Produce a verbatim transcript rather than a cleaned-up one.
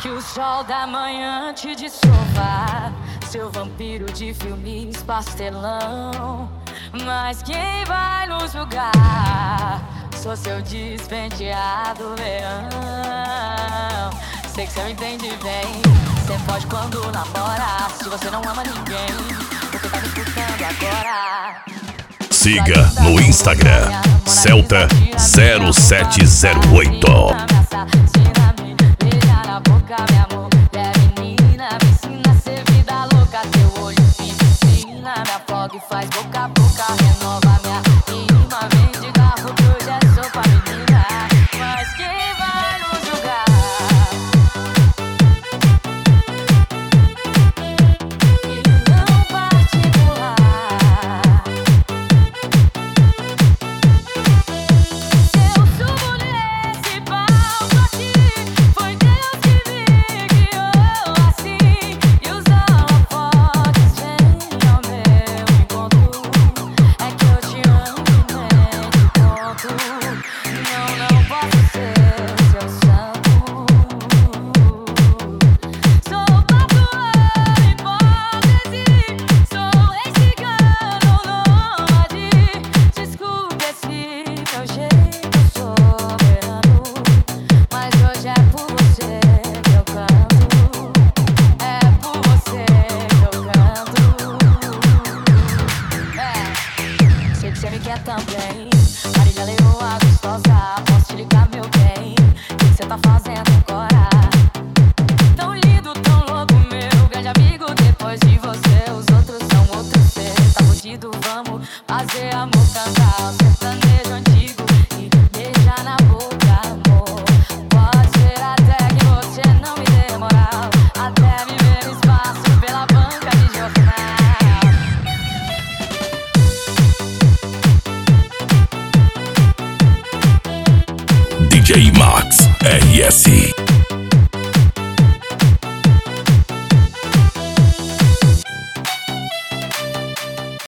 que o sol da manhã te desova, seu vampiro de filmes pastelão. Mas quem vai nos julgar? Sou seu despenteado leão. Sei que cê me entende bem. Cê pode quando namora, se você não ama ninguém, porque tá me escutando agora. Siga no Instagram Celta zero sete zero oito. E faz boca a boca, renova minha rima. Vem de garfo que hoje é sopa, menina. Mas quem vai nos julgar? E não particular. Se eu subo nesse palco assim, foi Deus que me guiou assim. E os holofotes vêm ao meu. Não, não posso ser seu santo. Sou papo, hipótese. Sou ex-cigano, nômade. Desculpe esse meu jeito soberano, mas hoje é por você que eu canto. É por você que eu canto. É, sei que você me quer também. Marília Leoa gostosa, posso te ligar, meu bem? O que cê tá fazendo agora? Tão lindo, tão louco, meu grande amigo. Depois de você, os outros são outros. Cê tá fudido, vamos fazer amor, cantar um sertanejo antigo e beijar na boca, amor. Pode ser até que você não me dê moral, até me ver espaço pela banca de jornal. D J Max R S.